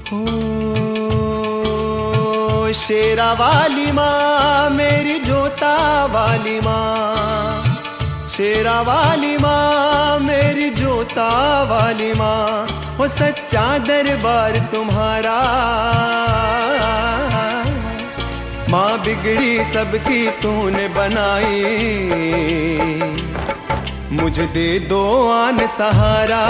ओ शेरा वाली माँ मेरी जोता वाली माँ, शेरा वाली माँ मेरी जोता वाली माँ, वो सच्चा दरबार तुम्हारा। माँ बिगड़ी सबकी तूने बनाई, मुझे दे दो आन सहारा।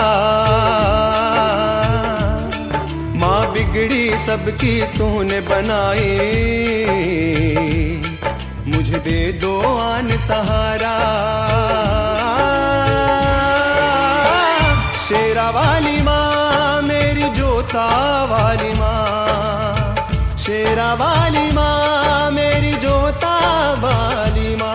माँ बिगड़ी सबकी तूने बनाई, मुझे दे दो आन सहारा। शेरा वाली माँ मेरी जोता वाली माँ, शेरा वाली माँ मेरी जोता वाली माँ।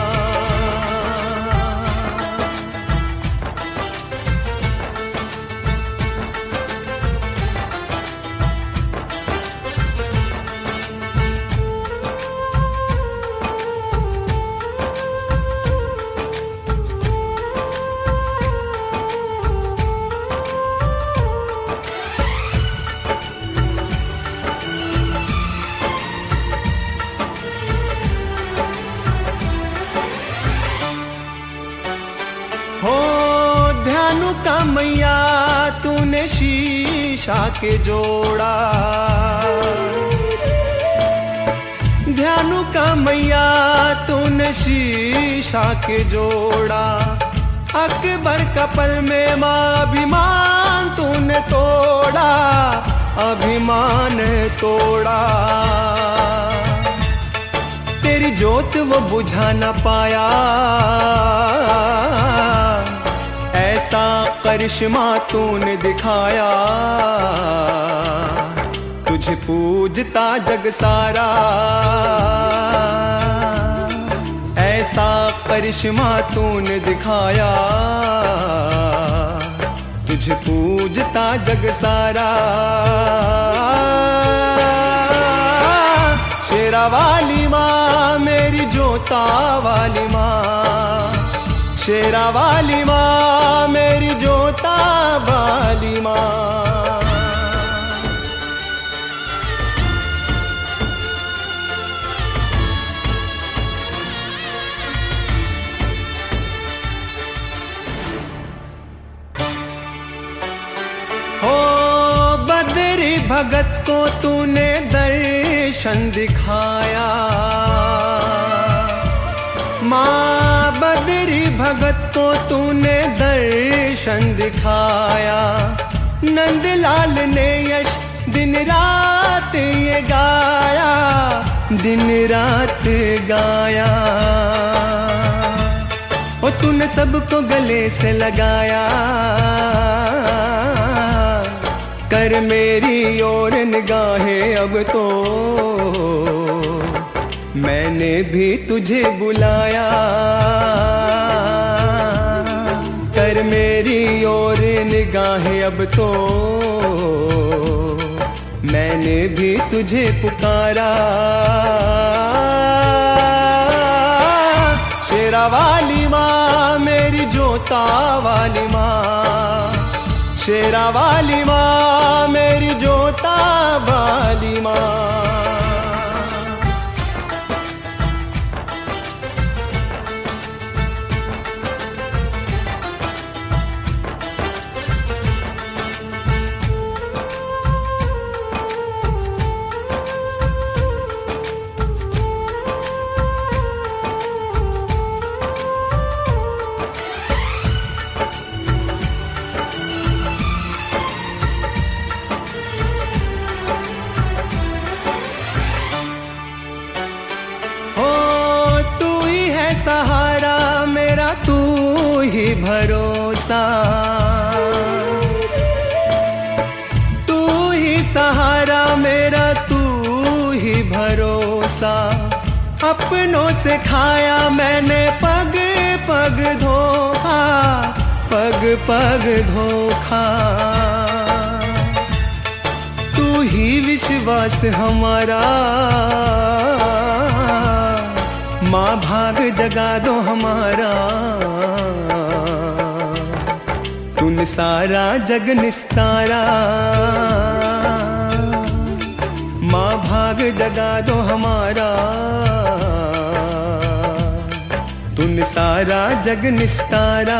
का मैया तूने शीशा के जोड़ा, ध्यानु का मैया तूने शीशा के जोड़ा। अकबर का पल में माँ अभिमान तूने तोड़ा, अभिमान तोड़ा। तेरी जोत वो बुझा न पाया, ऐसा करिश्मा तूने दिखाया। तुझे पूजता जग सारा, ऐसा करिश्मा तूने दिखाया। तुझे पूजता जग सारा। शेरा वाली माँ मेरी जोता वाली माँ, शेरा वाली माँ मेरी जोता वाली माँ। हो बदरी भगत को तूने दर्शन दिखाया, माँ बदरी भगत को तूने दर्शन दिखाया। नंदलाल ने यश दिन रात ये गाया, दिन रात गाया। ओ तूने सबको गले से लगाया, कर मेरी ओर निगाहें अब तो। मैंने भी तुझे बुलाया, कर मेरी ओर निगाहें अब तो। मैंने भी तुझे पुकारा। शेरा वाली माँ मेरी जोता वाली माँ, शेरा वाली माँ मेरी जोता वाली माँ। सहारा मेरा तू ही भरोसा, तू ही सहारा मेरा तू ही भरोसा। अपनों से खाया मैंने पग पग धोखा, पग पग धोखा। तू ही विश्वास हमारा, माँ भाग जगा दो हमारा। तूने सारा जग निस्तारा, जगा दो हमारा, तुन सारा जग निस्तारा।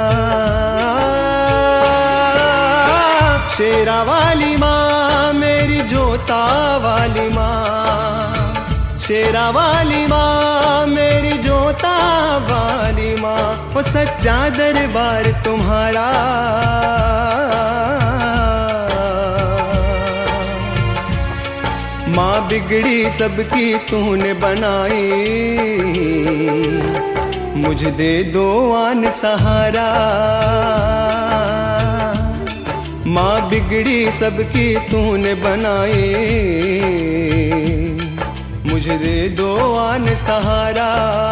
शेरा वाली माँ मेरी जोता वाली माँ, शेरा वाली माँ मेरी जोता वाली माँ, वो सच्चा दरबार तुम्हारा। माँ बिगड़ी सबकी तूने बनाई, मुझे दे दो आन सहारा। माँ बिगड़ी सबकी तूने बनाई, मुझे दे दो आन सहारा।